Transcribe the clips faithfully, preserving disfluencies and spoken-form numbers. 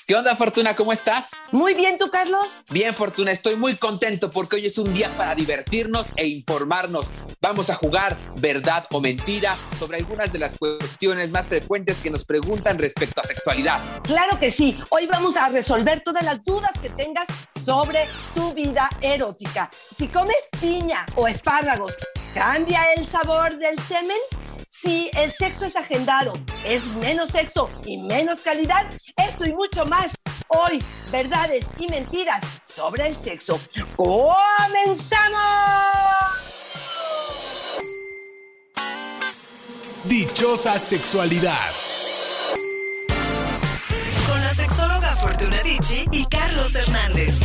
¿Qué onda, Fortuna? ¿Cómo estás? Muy bien, ¿tú, Carlos? Bien, Fortuna, estoy muy contento porque hoy es un día para divertirnos e informarnos. Vamos a jugar verdad o mentira sobre algunas de las cuestiones más frecuentes que nos preguntan respecto a sexualidad. Claro que sí. Hoy vamos a resolver todas las dudas que tengas sobre tu vida erótica. Si comes piña o espárragos, ¿cambia el sabor del semen? Si el sexo es agendado, es menos sexo y menos calidad. Esto y mucho más. Hoy, verdades y mentiras sobre el sexo. ¡Comenzamos! Dichosa sexualidad. Con la sexóloga Fortuna Dicci y Carlos Hernández.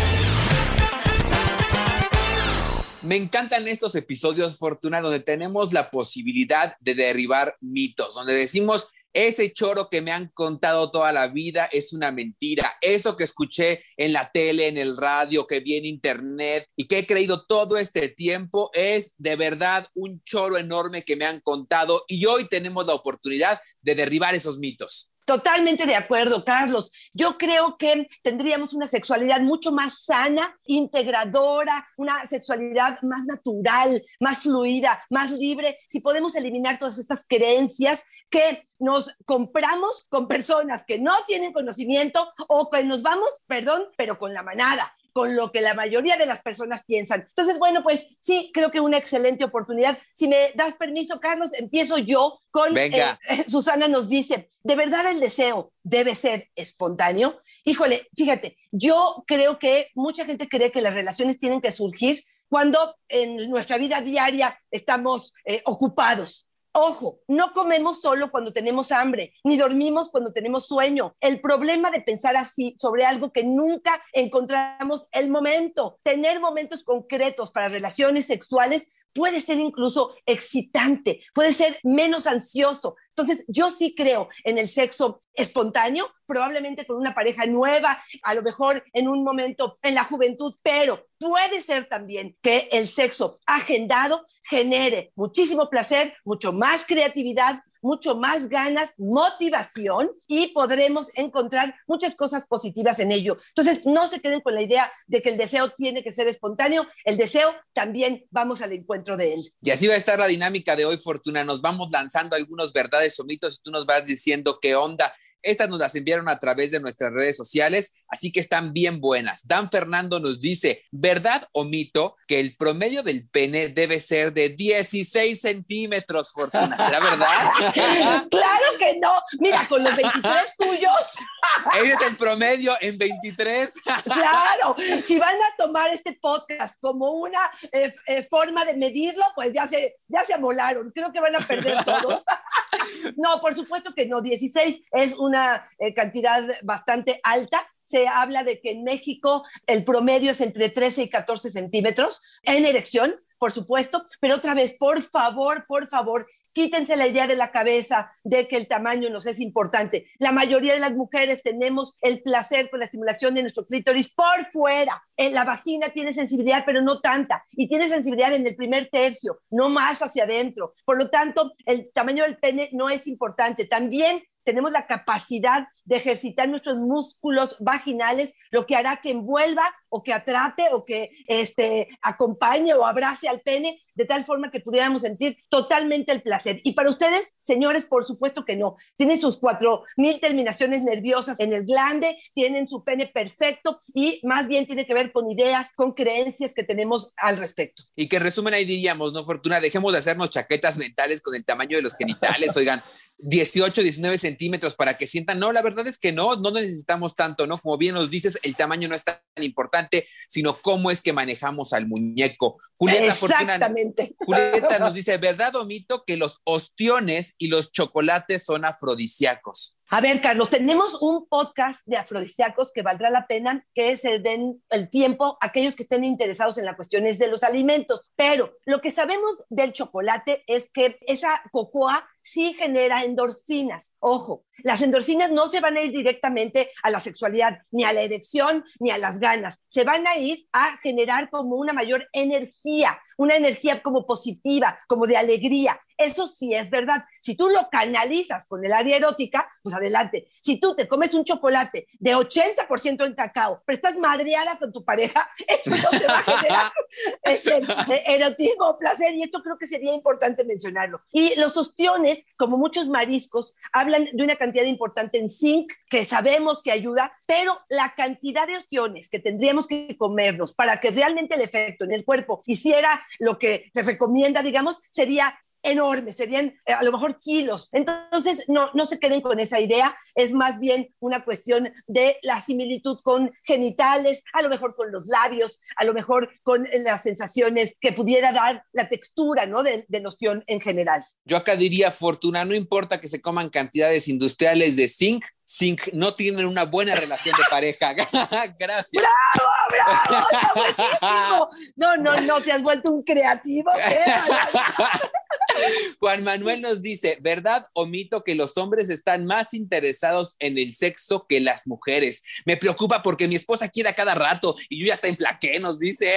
Me encantan estos episodios, Fortuna, donde tenemos la posibilidad de derribar mitos, donde decimos, ese choro que me han contado toda la vida es una mentira. Eso que escuché en la tele, en el radio, que vi en internet y que he creído todo este tiempo es de verdad un choro enorme que me han contado, y hoy tenemos la oportunidad de derribar esos mitos. Totalmente de acuerdo, Carlos. Yo creo que tendríamos una sexualidad mucho más sana, integradora, una sexualidad más natural, más fluida, más libre, si podemos eliminar todas estas creencias que nos compramos con personas que no tienen conocimiento o que nos vamos, perdón, pero con la manada, con lo que la mayoría de las personas piensan. Entonces, bueno, pues sí, creo que una excelente oportunidad. Si me das permiso, Carlos, empiezo yo con... Venga. Eh, Susana nos dice, ¿de verdad el deseo debe ser espontáneo? Híjole, fíjate, yo creo que mucha gente cree que las relaciones tienen que surgir cuando en nuestra vida diaria estamos eh, ocupados. Ojo, no comemos solo cuando tenemos hambre, ni dormimos cuando tenemos sueño. El problema de pensar así sobre algo que nunca encontramos el momento, tener momentos concretos para relaciones sexuales puede ser incluso excitante, puede ser menos ansioso. Entonces, yo sí creo en el sexo espontáneo, probablemente con una pareja nueva, a lo mejor en un momento en la juventud, pero puede ser también que el sexo agendado genere muchísimo placer, mucho más creatividad, mucho más ganas, motivación, y podremos encontrar muchas cosas positivas en ello. Entonces, no se queden con la idea de que el deseo tiene que ser espontáneo. El deseo también vamos al encuentro de él. Y así va a estar la dinámica de hoy, Fortuna. Nos vamos lanzando algunos verdades o mitos y tú nos vas diciendo qué onda. Estas nos las enviaron a través de nuestras redes sociales, así que están bien buenas. Dan Fernando nos dice, ¿verdad o mito que el promedio del pene debe ser de dieciséis centímetros, Fortuna? ¿Será verdad? ¡Claro que no! Mira, con los veintitrés tuyos... Ese es el promedio en veintitrés. Claro, si van a tomar este podcast como una eh, eh, forma de medirlo, pues ya se, ya se amolaron. Creo que van a perder todos. No, por supuesto que no. dieciséis es una eh, cantidad bastante alta. Se habla de que en México el promedio es entre trece y catorce centímetros en erección, por supuesto, pero otra vez, por favor, por favor, quítense la idea de la cabeza de que el tamaño nos es importante. La mayoría de las mujeres tenemos el placer con la estimulación de nuestro clítoris por fuera. En la vagina tiene sensibilidad, pero no tanta. Y tiene sensibilidad en el primer tercio, no más hacia adentro. Por lo tanto, el tamaño del pene no es importante. También tenemos la capacidad de ejercitar nuestros músculos vaginales, lo que hará que envuelva o que atrape o que este, acompañe o abrace al pene, de tal forma que pudiéramos sentir totalmente el placer. Y para ustedes, señores, por supuesto que no. Tienen sus cuatro mil terminaciones nerviosas en el glande, tienen su pene perfecto y más bien tiene que ver con ideas, con creencias que tenemos al respecto. Y que en resumen ahí diríamos, ¿no, Fortuna? Dejemos de hacernos chaquetas mentales con el tamaño de los genitales, oigan, dieciocho, diecinueve centímetros para que sientan. No, la verdad es que no, no necesitamos tanto, ¿no? Como bien nos dices, el tamaño no es tan importante, sino cómo es que manejamos al muñeco. Julieta Exactamente. Fortuna, Julieta nos dice, ¿verdad o mito que los ostiones y los chocolates son afrodisíacos? A ver, Carlos, tenemos un podcast de afrodisíacos que valdrá la pena que se den el tiempo a aquellos que estén interesados en las cuestiones de los alimentos. Pero lo que sabemos del chocolate es que esa cocoa sí genera endorfinas. Ojo, las endorfinas no se van a ir directamente a la sexualidad, ni a la erección, ni a las ganas. Se van a ir a generar como una mayor energía, una energía como positiva, como de alegría. eso sí es verdad. Si tú lo canalizas con el área erótica, pues adelante. Si tú te comes un chocolate de ochenta por ciento en cacao, pero estás madreada con tu pareja, esto no te va a generar este, erotismo o placer, y esto creo que sería importante mencionarlo. Y los ostiones, como muchos mariscos, hablan de una cantidad importante en zinc, que sabemos que ayuda, pero la cantidad de ostiones que tendríamos que comernos para que realmente el efecto en el cuerpo hiciera lo que se recomienda, digamos, sería enorme, serían eh, a lo mejor kilos. Entonces, no, no se queden con esa idea, es más bien una cuestión de la similitud con genitales, a lo mejor con los labios, a lo mejor con las sensaciones que pudiera dar la textura, ¿no?, de, del ostión en general. Yo acá diría, Fortuna, no importa que se coman cantidades industriales de zinc, zinc no tienen una buena relación de pareja. Gracias. ¡Bravo, bravo! ¡Está buenísimo! No, no, no, te has vuelto un creativo. Juan Manuel nos dice, ¿verdad o mito que los hombres están más interesados en el sexo que las mujeres? Me preocupa porque mi esposa quiere a cada rato y yo ya hasta enflaqué, nos dice.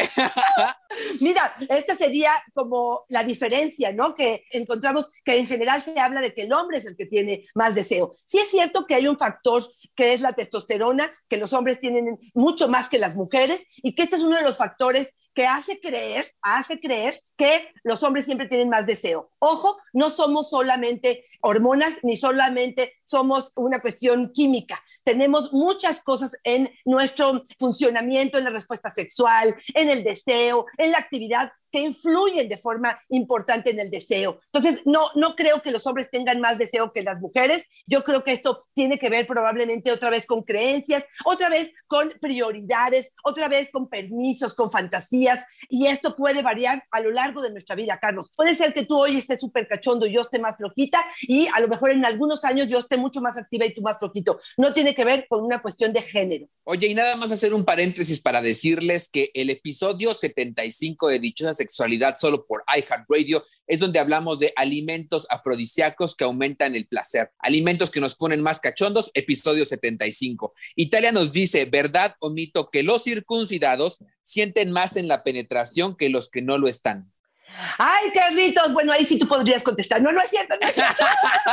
Mira, esta sería como la diferencia, ¿no? Que encontramos que en general se habla de que el hombre es el que tiene más deseo. Sí es cierto que hay un factor que es la testosterona, que los hombres tienen mucho más que las mujeres, y que este es uno de los factores que hace creer, hace creer que los hombres siempre tienen más deseo. Ojo, no somos solamente hormonas, ni solamente somos una cuestión química. Tenemos muchas cosas en nuestro funcionamiento, en la respuesta sexual, en el deseo, en la actividad, que influyen de forma importante en el deseo. Entonces, no, no creo que los hombres tengan más deseo que las mujeres. Yo creo que esto tiene que ver probablemente otra vez con creencias, otra vez con prioridades, otra vez con permisos, con fantasías, y esto puede variar a lo largo de nuestra vida, Carlos. Puede ser que tú hoy estés súper cachondo y yo esté más flojita, y a lo mejor en algunos años yo esté mucho más activa y tú más flojito. No tiene que ver con una cuestión de género. Oye, y nada más hacer un paréntesis para decirles que el episodio setenta y cinco de Dichosa Sexualidad, solo por iHeartRadio, es donde hablamos de alimentos afrodisíacos que aumentan el placer, alimentos que nos ponen más cachondos, episodio setenta y cinco. Italia nos dice, ¿verdad o mito que los circuncidados sienten más en la penetración que los que no lo están? Ay, Carlitos, bueno, ahí sí tú podrías contestar. No, no es cierto, no es cierto.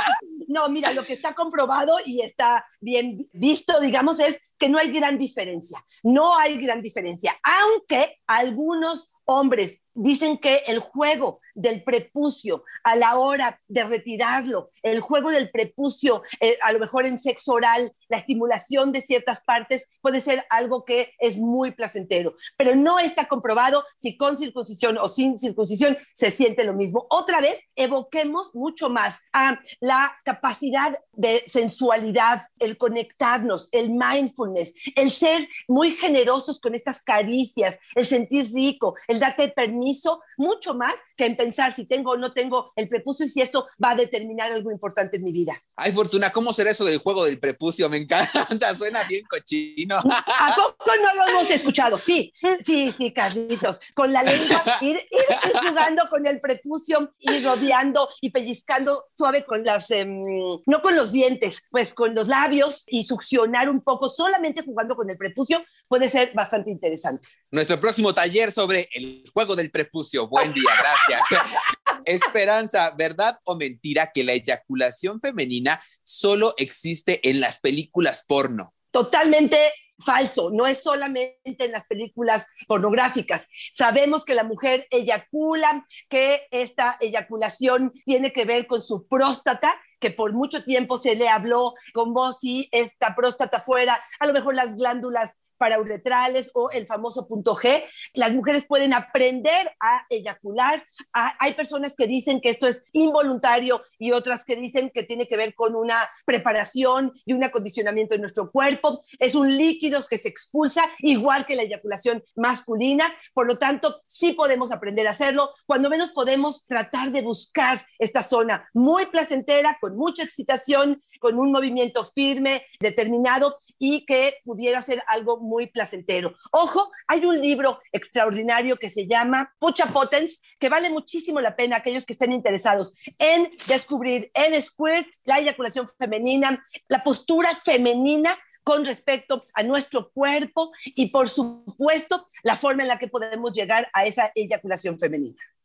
No, mira, lo que está comprobado y está bien visto, digamos, es que no hay gran diferencia. No hay gran diferencia, aunque algunos hombres dicen que el juego del prepucio a la hora de retirarlo, el juego del prepucio, eh, a lo mejor en sexo oral, la estimulación de ciertas partes puede ser algo que es muy placentero, pero no está comprobado si con circuncisión o sin circuncisión se siente lo mismo. Otra vez, evoquemos mucho más a la capacidad de sensualidad, el conectarnos, el mindfulness, el ser muy generosos con estas caricias, el sentir rico, el darte permiso, mucho más que en pensar si tengo o no tengo el prepucio y si esto va a determinar algo importante en mi vida. Ay, Fortuna, ¿cómo será eso del juego del prepucio? Me encanta, suena bien cochino. ¿A poco no lo hemos escuchado? Sí, sí, sí, Carlitos. Con la lengua, ir, ir, ir jugando con el prepucio, ir rodeando y pellizcando suave con las, eh, no con los dientes, pues con los labios, y succionar un poco, solamente jugando con el prepucio, puede ser bastante interesante. Nuestro próximo taller sobre el juego del prepucio. Buen día, gracias. Esperanza, ¿verdad o mentira que la eyaculación femenina solo existe en las películas porno? Totalmente falso, no es solamente en las películas pornográficas. Sabemos que la mujer eyacula, que esta eyaculación tiene que ver con su próstata, que por mucho tiempo se le habló como si esta próstata fuera a lo mejor las glándulas parauretrales o el famoso punto G. Las mujeres pueden aprender a eyacular. Hay personas que dicen que esto es involuntario y otras que dicen que tiene que ver con una preparación y un acondicionamiento de nuestro cuerpo. Es un líquido que se expulsa igual que la eyaculación masculina. Por lo tanto, sí podemos aprender a hacerlo. Cuando menos podemos tratar de buscar esta zona muy placentera, con mucha excitación, con un movimiento firme, determinado, y que pudiera ser algo muy placentero. Ojo, hay un libro extraordinario que se llama Pucha Potens, que vale muchísimo la pena aquellos que estén interesados en descubrir el squirt, la eyaculación femenina, la postura femenina con respecto a nuestro cuerpo y, por supuesto, la forma en la que podemos llegar a esa eyaculación femenina.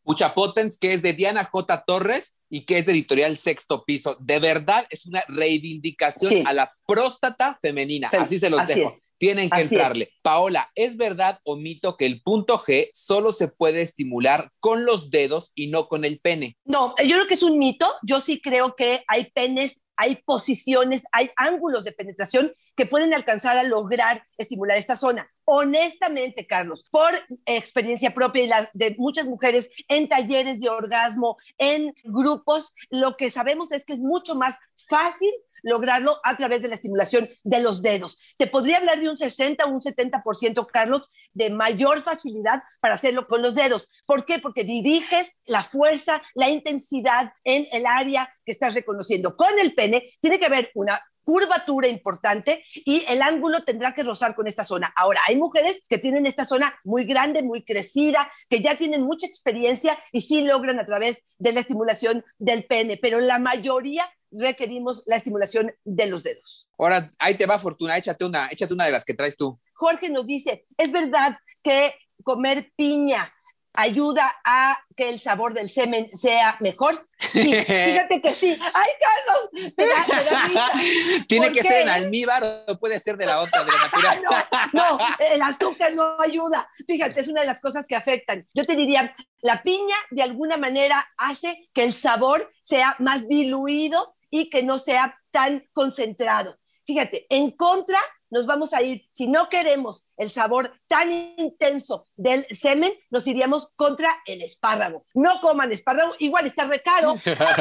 Pucha Potens, que es de Diana J. Torres y que es de Editorial Sexto Piso. De verdad, es una reivindicación Sí. a la próstata femenina. Fem- Así se los así dejo. es. Tienen que Así entrarle. Paola, ¿es verdad o mito que el punto G solo se puede estimular con los dedos y no con el pene? No, yo creo que es un mito. Yo sí creo que hay penes, hay posiciones, hay ángulos de penetración que pueden alcanzar a lograr estimular esta zona. Honestamente, Carlos, por experiencia propia y la de muchas mujeres en talleres de orgasmo, en grupos, lo que sabemos es que es mucho más fácil lograrlo a través de la estimulación de los dedos. Te podría hablar de un sesenta o un setenta por ciento, Carlos, de mayor facilidad para hacerlo con los dedos. ¿Por qué? Porque diriges la fuerza, la intensidad en el área que estás reconociendo. Con el pene tiene que haber una curvatura importante y el ángulo tendrá que rozar con esta zona. Ahora, hay mujeres que tienen esta zona muy grande, muy crecida, que ya tienen mucha experiencia y sí logran a través de la estimulación del pene, pero la mayoría requerimos la estimulación de los dedos. Ahora, ahí te va, Fortuna, échate una, échate una de las que traes tú. Jorge nos dice, ¿es verdad que comer piña ayuda a que el sabor del semen sea mejor? Sí, fíjate que sí. ¡Ay, Carlos! Te da, te da risa. ¿Tiene ¿Por que qué? ser en almíbar o puede ser de la otra, de la natural? No, no, el azúcar no ayuda. Fíjate, es una de las cosas que afectan. Yo te diría, la piña de alguna manera hace que el sabor sea más diluido y que no sea tan concentrado. Fíjate, en contra nos vamos a ir, si no queremos el sabor tan intenso del semen, nos iríamos contra el espárrago. No coman espárrago, igual está re caro.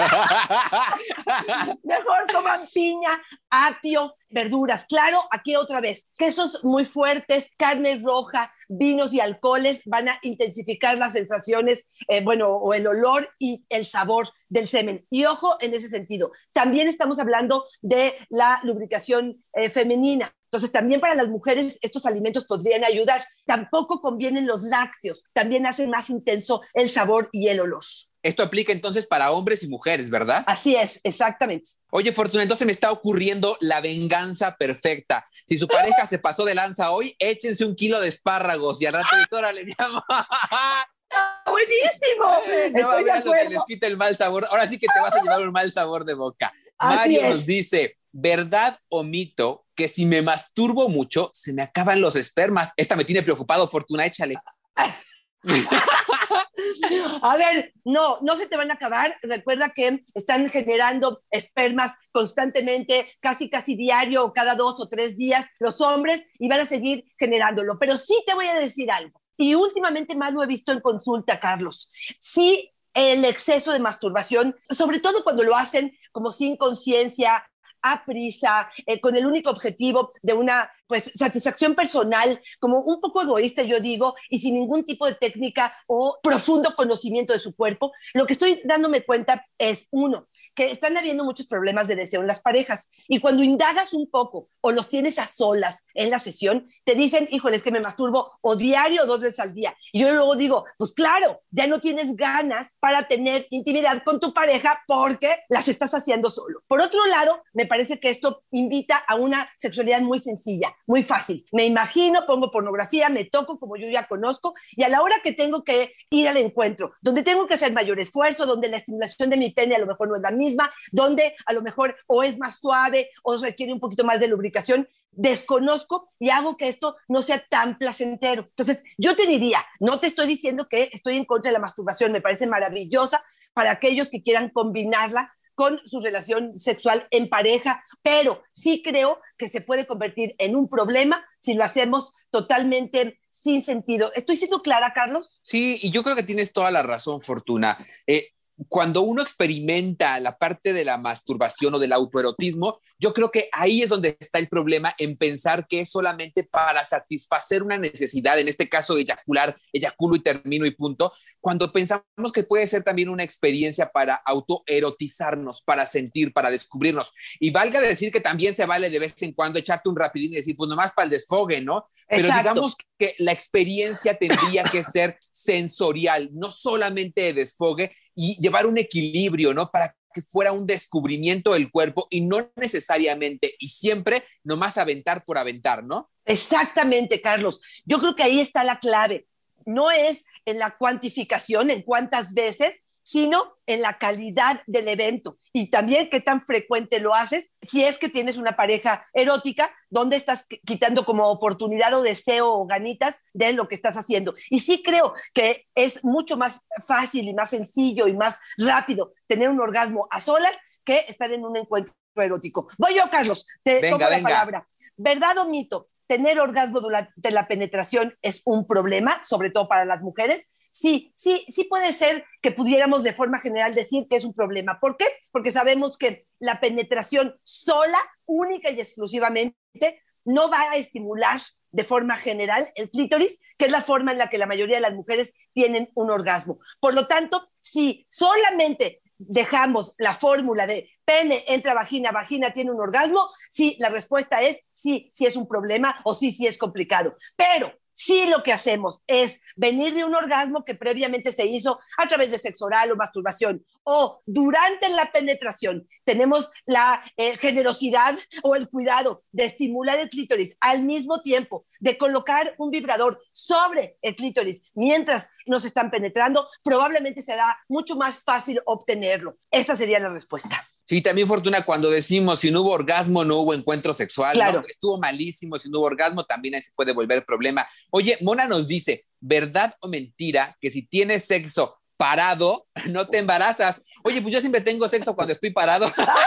Mejor coman piña, apio, verduras. Claro, aquí otra vez, quesos muy fuertes, carne roja, vinos y alcoholes van a intensificar las sensaciones, eh, bueno, o el olor y el sabor del semen. Y ojo en ese sentido. También estamos hablando de la lubricación eh, femenina. Entonces, también para las mujeres estos alimentos podrían ayudar. Tampoco convienen los lácteos, también hacen más intenso el sabor y el olor. Esto aplica entonces para hombres y mujeres, ¿verdad? Así es, exactamente. Oye, Fortuna, entonces me está ocurriendo la venganza perfecta. Si su pareja se pasó de lanza hoy, échense un kilo de espárragos y al rato dice, órale, mi amor. ¡Buenísimo! No va a Estoy de ver lo que les acuerdo. quita el mal sabor. Ahora sí que te vas a llevar un mal sabor de boca. Así Mario es. nos dice, ¿verdad o mito que si me masturbo mucho se me acaban los espermas? Esta me tiene preocupado, Fortuna, échale. A ver, no, no se te van a acabar. Recuerda que están generando espermas constantemente, casi casi diario o cada dos o tres días los hombres y van a seguir generándolo. Pero sí te voy a decir algo. Y últimamente más lo he visto en consulta, Carlos. Sí, el exceso de masturbación, sobre todo cuando lo hacen como sin conciencia, a prisa, eh, con el único objetivo de una pues satisfacción personal, como un poco egoísta, yo digo, y sin ningún tipo de técnica o profundo conocimiento de su cuerpo, lo que estoy dándome cuenta es, uno, que están habiendo muchos problemas de deseo en las parejas, y cuando indagas un poco o los tienes a solas en la sesión, te dicen, híjole, es que me masturbo o diario o dos veces al día, y yo luego digo, pues claro, ya no tienes ganas para tener intimidad con tu pareja porque las estás haciendo solo. Por otro lado, me parece que esto invita a una sexualidad muy sencilla, muy fácil. Me imagino, pongo pornografía, me toco como yo ya conozco y a la hora que tengo que ir al encuentro, donde tengo que hacer mayor esfuerzo, donde la estimulación de mi pene a lo mejor no es la misma, donde a lo mejor o es más suave o requiere un poquito más de lubricación, desconozco y hago que esto no sea tan placentero. Entonces, yo te diría, no te estoy diciendo que estoy en contra de la masturbación, me parece maravillosa para aquellos que quieran combinarla con su relación sexual en pareja, pero sí creo que se puede convertir en un problema si lo hacemos totalmente sin sentido. ¿Estoy siendo clara, Carlos? Sí, y yo creo que tienes toda la razón, Fortuna. Eh, cuando uno experimenta la parte de la masturbación o del autoerotismo, yo creo que ahí es donde está el problema en pensar que es solamente para satisfacer una necesidad, en este caso eyacular, eyaculo y termino y punto, cuando pensamos que puede ser también una experiencia para autoerotizarnos, para sentir, para descubrirnos. Y valga decir que también se vale de vez en cuando echarte un rapidín y decir, pues nomás para el desfogue, ¿no? Pero Exacto. digamos que la experiencia tendría que ser sensorial, no solamente de desfogue, y llevar un equilibrio, ¿no? Para que fuera un descubrimiento del cuerpo y no necesariamente y siempre nomás aventar por aventar, ¿no? Exactamente, Carlos. Yo creo que ahí está la clave. no es en la cuantificación, en cuántas veces, sino en la calidad del evento y también qué tan frecuente lo haces. Si es que tienes una pareja erótica, ¿dónde estás quitando como oportunidad o deseo o ganitas de lo que estás haciendo? Y sí creo que es mucho más fácil y más sencillo y más rápido tener un orgasmo a solas que estar en un encuentro erótico. Voy yo, Carlos, te venga, tomo la venga. palabra. ¿Verdad o mito? ¿Tener orgasmo durante la penetración es un problema, sobre todo para las mujeres? Sí, sí, sí puede ser que pudiéramos de forma general decir que es un problema. ¿Por qué? Porque sabemos que la penetración sola, única y exclusivamente, no va a estimular de forma general el clítoris, que es la forma en la que la mayoría de las mujeres tienen un orgasmo. Por lo tanto, si solamente dejamos la fórmula de pene entra vagina, vagina tiene un orgasmo, sí, la respuesta es sí, sí es un problema o sí, sí es complicado. Pero si lo que hacemos es venir de un orgasmo que previamente se hizo a través de sexo oral o masturbación, o durante la penetración tenemos la eh, generosidad o el cuidado de estimular el clítoris al mismo tiempo, de colocar un vibrador sobre el clítoris mientras nos están penetrando, probablemente será mucho más fácil obtenerlo. Esta sería la respuesta. Sí, también, Fortuna, cuando decimos si no hubo orgasmo, no hubo encuentro sexual, claro. ¿no? Estuvo malísimo, si no hubo orgasmo, también ahí se puede volver problema. Oye, Mona nos dice, ¿verdad o mentira que si tienes sexo parado, no te embarazas? Oye, pues yo siempre tengo sexo cuando estoy parado.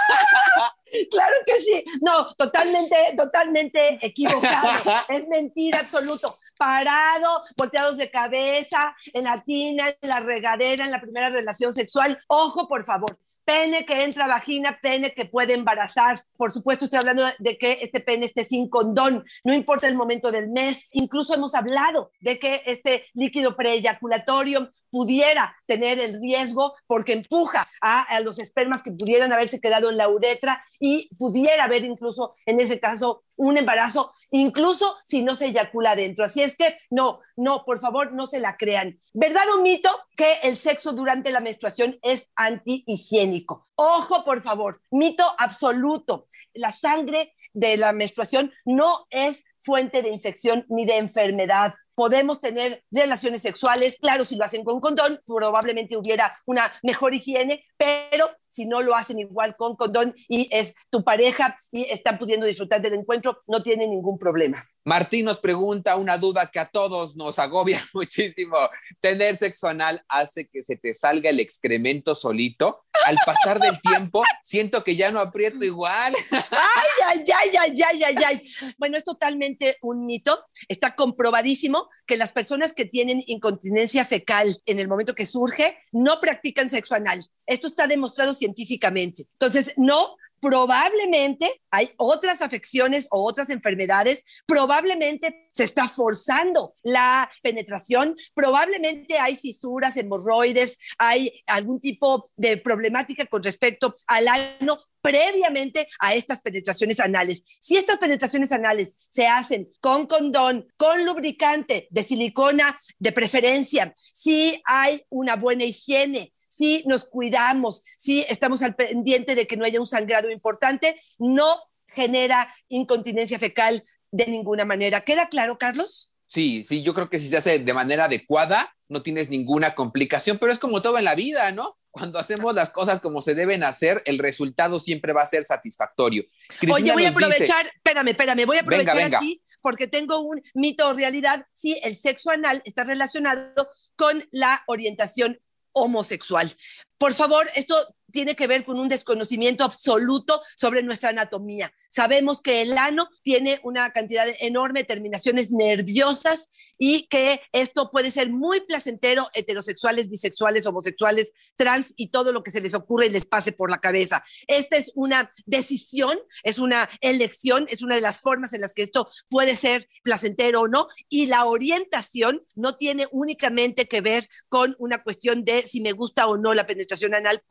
Claro que sí. No, totalmente, totalmente equivocado. Es mentira absoluto. Parado, volteados de cabeza, en la tina, en la regadera, en la primera relación sexual. Ojo, por favor. Pene que entra vagina, pene que puede embarazar. Por supuesto, estoy hablando de que este pene esté sin condón, no importa el momento del mes. Incluso hemos hablado de que este líquido preeyaculatorio pudiera tener el riesgo porque empuja a, a los espermas que pudieran haberse quedado en la uretra y pudiera haber incluso, en ese caso, un embarazo, incluso si no se eyacula adentro. Así es que no, no, por favor, no se la crean. ¿Verdad o mito que el sexo durante la menstruación es antihigiénico? Ojo, por favor, mito absoluto. La sangre de la menstruación no es fuente de infección ni de enfermedad. Podemos tener relaciones sexuales, claro, si lo hacen con condón, probablemente hubiera una mejor higiene, pero si no lo hacen igual con condón y es tu pareja y están pudiendo disfrutar del encuentro, no tiene ningún problema. Martín nos pregunta una duda que a todos nos agobia muchísimo. ¿Tener sexo anal hace que se te salga el excremento solito? Al pasar del tiempo, siento que ya no aprieto igual. ¡Ay, ay, ay, ay, ay, ay, ay! Bueno, es totalmente un mito. Está comprobadísimo que las personas que tienen incontinencia fecal en el momento que surge no practican sexo anal. Esto está demostrado científicamente. Entonces, no... Probablemente hay otras afecciones o otras enfermedades, probablemente se está forzando la penetración, probablemente hay fisuras, hemorroides, hay algún tipo de problemática con respecto al ano previamente a estas penetraciones anales. Si estas penetraciones anales se hacen con condón, con lubricante de silicona de preferencia, si hay una buena higiene, si nos cuidamos, si estamos al pendiente de que no haya un sangrado importante, no genera incontinencia fecal de ninguna manera. ¿Queda claro, Carlos? Sí, sí, yo creo que si se hace de manera adecuada, no tienes ninguna complicación, pero es como todo en la vida, ¿no? Cuando hacemos las cosas como se deben hacer, el resultado siempre va a ser satisfactorio. Cristina Oye, voy a nos dice- aprovechar, espérame, espérame, voy a aprovechar Venga, venga. aquí porque tengo un mito o realidad. Sí, el sexo anal está relacionado con la orientación homosexual. Por favor, esto tiene que ver con un desconocimiento absoluto sobre nuestra anatomía. Sabemos que el ano tiene una cantidad enorme de terminaciones nerviosas y que esto puede ser muy placentero, heterosexuales, bisexuales, homosexuales, trans y todo lo que se les ocurre y les pase por la cabeza. Esta es una decisión, es una elección, es una de las formas en las que esto puede ser placentero o no, y la orientación no tiene únicamente que ver con una cuestión de si me gusta o no la penetración anal. Por favor,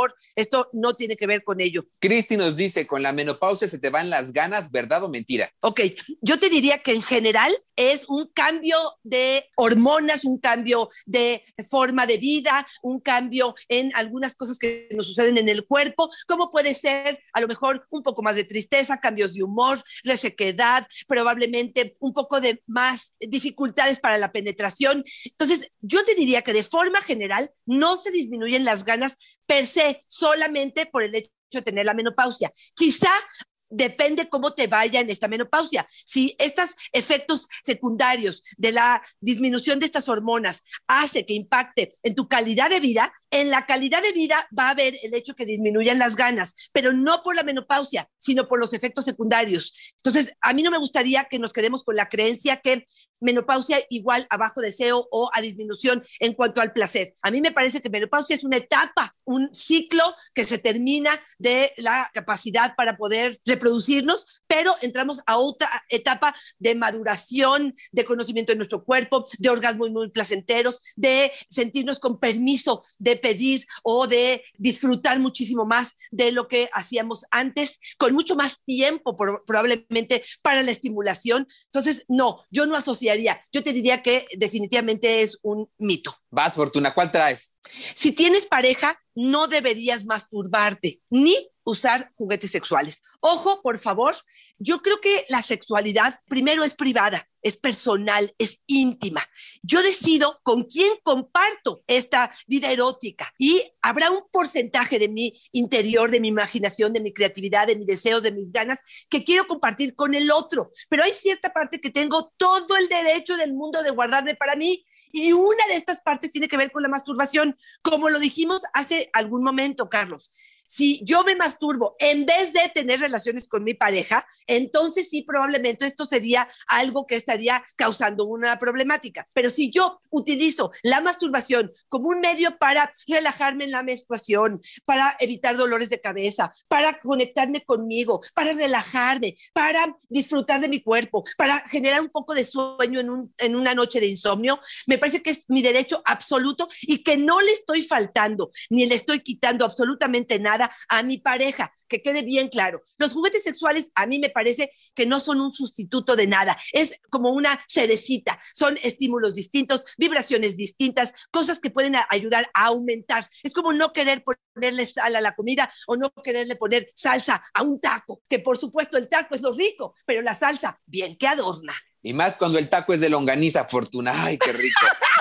favor, esto no tiene que ver con ello. Cristi nos dice, con la menopausia se te van las ganas, ¿verdad o mentira? Ok, yo te diría que en general es un cambio de hormonas, un cambio de forma de vida, un cambio en algunas cosas que nos suceden en el cuerpo, como puede ser a lo mejor un poco más de tristeza, cambios de humor, resequedad, probablemente un poco de más dificultades para la penetración. Entonces, yo te diría que de forma general no se disminuyen las ganas per se, solamente por el hecho de tener la menopausia. Quizá depende cómo te vaya en esta menopausia. Si estos efectos secundarios de la disminución de estas hormonas hace que impacte en tu calidad de vida, en la calidad de vida va a haber el hecho que disminuyan las ganas, pero no por la menopausia, sino por los efectos secundarios. Entonces, a mí no me gustaría que nos quedemos con la creencia que menopausia igual a bajo deseo o a disminución en cuanto al placer. A mí me parece que menopausia es una etapa, un ciclo que se termina de la capacidad para poder reproducirnos, pero entramos a otra etapa de maduración, de conocimiento de nuestro cuerpo, de orgasmos muy placenteros, de sentirnos con permiso de pedir o de disfrutar muchísimo más de lo que hacíamos antes, con mucho más tiempo por, probablemente para la estimulación. Entonces, no, yo no asociaría, yo te diría que definitivamente es un mito. Vas, Fortuna, ¿cuál traes? Si tienes pareja, no deberías masturbarte ni usar juguetes sexuales. Ojo, por favor, yo creo que la sexualidad primero es privada, es personal, es íntima. Yo decido con quién comparto esta vida erótica y habrá un porcentaje de mi interior, de mi imaginación, de mi creatividad, de mis deseos, de mis ganas que quiero compartir con el otro. Pero hay cierta parte que tengo todo el derecho del mundo de guardarme para mí. Y una de estas partes tiene que ver con la masturbación, como lo dijimos hace algún momento, Carlos. Si yo me masturbo en vez de tener relaciones con mi pareja, entonces sí, probablemente esto sería algo que estaría causando una problemática. Pero si yo utilizo la masturbación como un medio para relajarme en la menstruación, para evitar dolores de cabeza, para conectarme conmigo, para relajarme, para disfrutar de mi cuerpo, para generar un poco de sueño en, un, en una noche de insomnio, me parece que es mi derecho absoluto y que no le estoy faltando ni le estoy quitando absolutamente nada a mi pareja, que quede bien claro. Los juguetes sexuales a mí me parece que no son un sustituto de nada, es como una cerecita, son estímulos distintos, vibraciones distintas, cosas que pueden ayudar a aumentar. Es como no querer ponerle sal a la comida o no quererle poner salsa a un taco, que por supuesto el taco es lo rico, pero la salsa bien que adorna. Y más cuando el taco es de longaniza, Fortuna. ¡Ay, qué rico!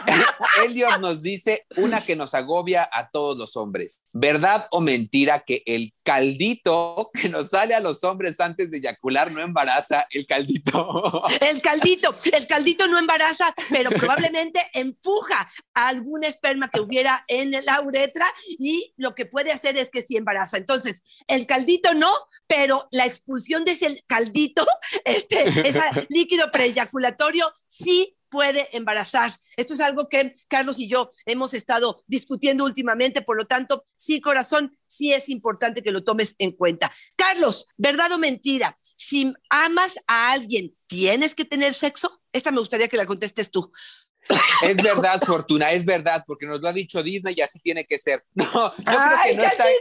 Elliot nos dice una que nos agobia a todos los hombres. ¿Verdad o mentira que el caldito que nos sale a los hombres antes de eyacular no embaraza? El caldito. El caldito, el caldito no embaraza, pero probablemente empuja a algún esperma que hubiera en la uretra y lo que puede hacer es que sí embaraza. Entonces, el caldito no, pero la expulsión de ese caldito, este, ese líquido preeyaculatorio, sí puede embarazar. Esto es algo que Carlos y yo hemos estado discutiendo últimamente, por lo tanto, sí, corazón, sí es importante que lo tomes en cuenta. Carlos, ¿verdad o mentira? Si amas a alguien, ¿tienes que tener sexo? Esta me gustaría que la contestes tú. Es verdad, Fortuna, es verdad, porque nos lo ha dicho Disney y así tiene que ser. No, yo Ay, creo que no está,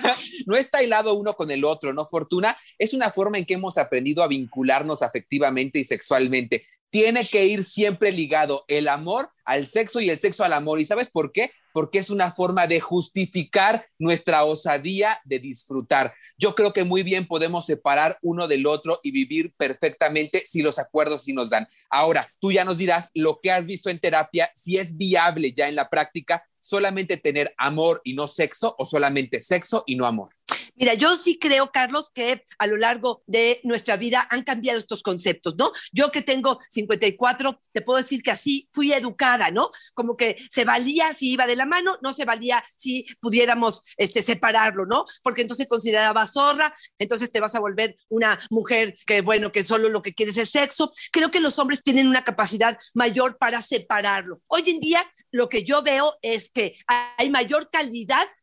no está hilado uno con el otro, ¿no, Fortuna? Es una forma en que hemos aprendido a vincularnos afectivamente y sexualmente. Tiene que ir siempre ligado el amor al sexo y el sexo al amor. ¿Y sabes por qué? Porque es una forma de justificar nuestra osadía de disfrutar. Yo creo que muy bien podemos separar uno del otro y vivir perfectamente si los acuerdos sí nos dan. Ahora, tú ya nos dirás lo que has visto en terapia, si es viable ya en la práctica solamente tener amor y no sexo o solamente sexo y no amor. Mira, yo sí creo, Carlos, que a lo largo de nuestra vida han cambiado estos conceptos, ¿no? Yo que tengo cincuenta y cuatro, te puedo decir que así fui educada, ¿no? Como que se valía si iba de la mano, no se valía si pudiéramos este, separarlo, ¿no? Porque entonces se consideraba zorra, entonces te vas a volver una mujer que, bueno, que solo lo que quieres es sexo. Creo que los hombres tienen una capacidad mayor para separarlo. Hoy en día, lo que yo veo es que hay mayor calidad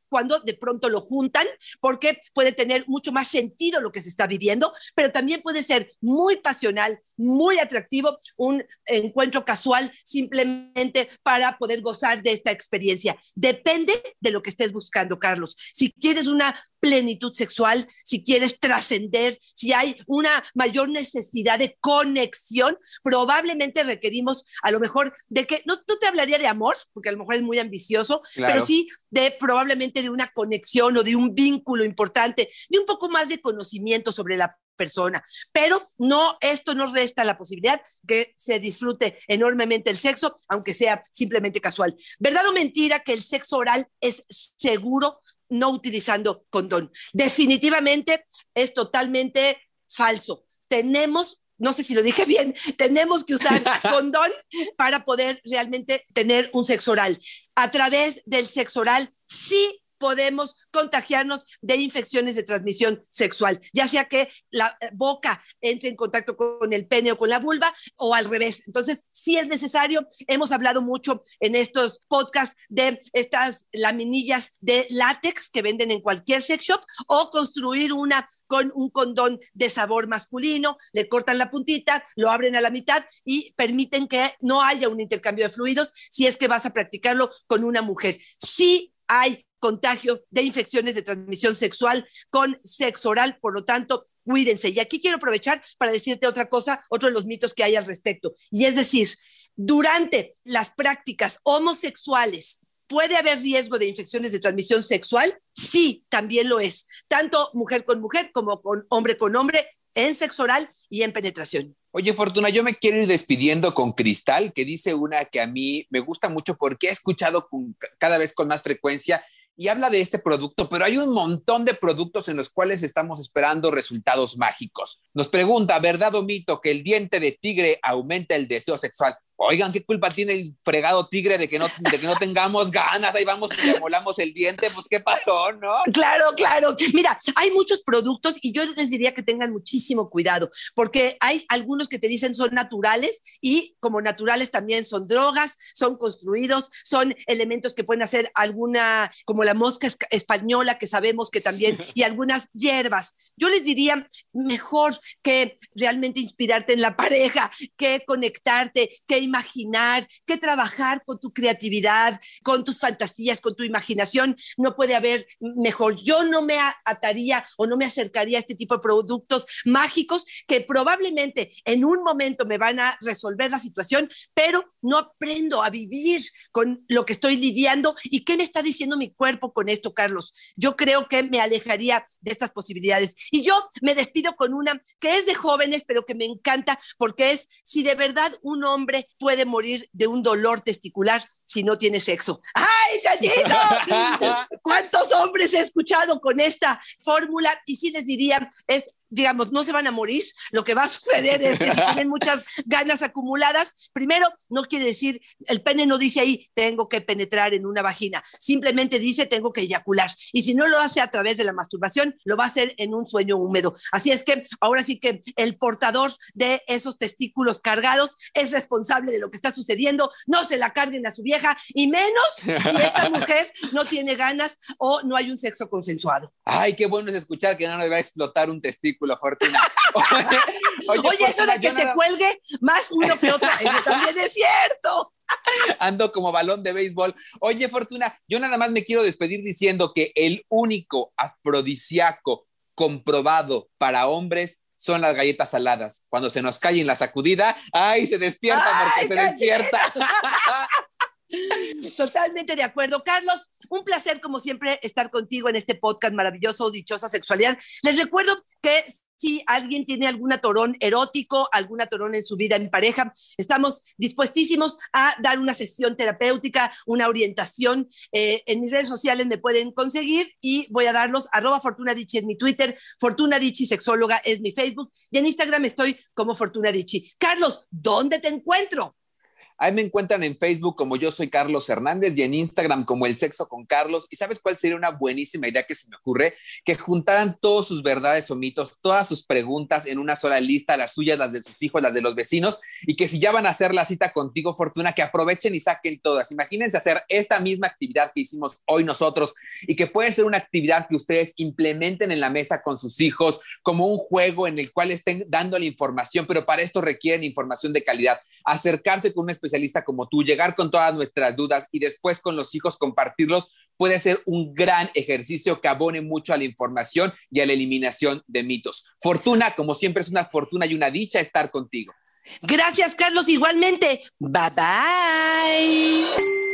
cuando de pronto lo juntan, porque puede tener mucho más sentido lo que se está viviendo, pero también puede ser muy pasional, muy atractivo, un encuentro casual simplemente para poder gozar de esta experiencia. Depende de lo que estés buscando, Carlos. Si quieres una plenitud sexual, si quieres trascender, si hay una mayor necesidad de conexión, probablemente requerimos a lo mejor de que, no, no te hablaría de amor, porque a lo mejor es muy ambicioso, claro, pero sí de probablemente de una conexión o de un vínculo importante, de un poco más de conocimiento sobre la persona, pero no, esto no resta la posibilidad que se disfrute enormemente el sexo, aunque sea simplemente casual. ¿Verdad o mentira que el sexo oral es seguro no utilizando condón? Definitivamente es totalmente falso. Tenemos, no sé si lo dije bien, tenemos que usar condón para poder realmente tener un sexo oral. A través del sexo oral sí podemos contagiarnos de infecciones de transmisión sexual, ya sea que la boca entre en contacto con el pene o con la vulva o al revés. Entonces, sí es necesario. Hemos hablado mucho en estos podcasts de estas laminillas de látex que venden en cualquier sex shop o construir una con un condón de sabor masculino, le cortan la puntita, lo abren a la mitad y permiten que no haya un intercambio de fluidos si es que vas a practicarlo con una mujer. Sí hay contagio de infecciones de transmisión sexual con sexo oral, por lo tanto, cuídense. Y aquí quiero aprovechar para decirte otra cosa, otro de los mitos que hay al respecto. Y es decir, durante las prácticas homosexuales, ¿puede haber riesgo de infecciones de transmisión sexual? Sí, también lo es. Tanto mujer con mujer como con hombre con hombre, en sexo oral y en penetración. Oye, Fortuna, yo me quiero ir despidiendo con Cristal, que dice una que a mí me gusta mucho porque he escuchado con, cada vez con más frecuencia y habla de este producto, pero hay un montón de productos en los cuales estamos esperando resultados mágicos. Nos pregunta, ¿verdad o mito que el diente de tigre aumenta el deseo sexual? Oigan, ¿qué culpa tiene el fregado tigre de que no, de que no tengamos ganas? Ahí vamos y le molamos el diente, pues ¿qué pasó, no? Claro, claro. Mira, hay muchos productos y yo les diría que tengan muchísimo cuidado, porque hay algunos que te dicen son naturales y como naturales también son drogas, son construidos, son elementos que pueden hacer alguna, como la mosca española que sabemos que también, y algunas hierbas. Yo les diría mejor que realmente inspirarte en la pareja, que conectarte, que imaginar, que trabajar con tu creatividad, con tus fantasías, con tu imaginación. No puede haber mejor. Yo no me ataría o no me acercaría a este tipo de productos mágicos que probablemente en un momento me van a resolver la situación, pero no aprendo a vivir con lo que estoy lidiando. ¿Y qué me está diciendo mi cuerpo con esto, Carlos? Yo creo que me alejaría de estas posibilidades. Y yo me despido con una que es de jóvenes, pero que me encanta porque es si de verdad un hombre puede morir de un dolor testicular si no tiene sexo. ¡Ay, gallito! ¿Cuántos hombres he escuchado con esta fórmula? Y sí les diría, es, digamos, no se van a morir. Lo que va a suceder es que si tienen muchas ganas acumuladas, primero, no quiere decir, el pene no dice ahí, tengo que penetrar en una vagina. Simplemente dice, tengo que eyacular. Y si no lo hace a través de la masturbación, lo va a hacer en un sueño húmedo. Así es que ahora sí que el portador de esos testículos cargados es responsable de lo que está sucediendo. No se la carguen a su vieja, y menos si esta mujer no tiene ganas o no hay un sexo consensuado. Ay, qué bueno es escuchar que no nos va a explotar un testículo, Fortuna. Oye, oye, oye eso de que te nada... cuelgue más uno que otro, eso también es cierto. Ando como balón de béisbol. Oye, Fortuna, yo nada más me quiero despedir diciendo que el único afrodisíaco comprobado para hombres son las galletas saladas. Cuando se nos cae en la sacudida, ¡ay, se despierta porque ay, se cállate. despierta! Totalmente de acuerdo. Carlos, un placer como siempre estar contigo en este podcast maravilloso, Dichosa Sexualidad. Les recuerdo que si alguien tiene algún atorón erótico, algún atorón en su vida en pareja, estamos dispuestísimos a dar una sesión terapéutica, una orientación. Eh, en mis redes sociales me pueden conseguir y voy a darlos. Arroba Fortuna Dicci es mi Twitter, Fortuna Dicci Sexóloga es mi Facebook y en Instagram estoy como Fortuna Dicci. Carlos, ¿dónde te encuentro? Ahí me encuentran en Facebook como Yo Soy Carlos Hernández y en Instagram como El Sexo con Carlos. ¿Y sabes cuál sería una buenísima idea que se me ocurre? Que juntaran todas sus verdades o mitos, todas sus preguntas en una sola lista, las suyas, las de sus hijos, las de los vecinos, y que si ya van a hacer la cita contigo, Fortuna, que aprovechen y saquen todas. Imagínense hacer esta misma actividad que hicimos hoy nosotros y que puede ser una actividad que ustedes implementen en la mesa con sus hijos como un juego en el cual estén dando la información, pero para esto requieren información de calidad. Acercarse con un especialista como tú, llegar con todas nuestras dudas y después con los hijos compartirlos, puede ser un gran ejercicio que abone mucho a la información y a la eliminación de mitos. Fortuna, como siempre, es una fortuna y una dicha estar contigo. Gracias, Carlos, igualmente. Bye bye.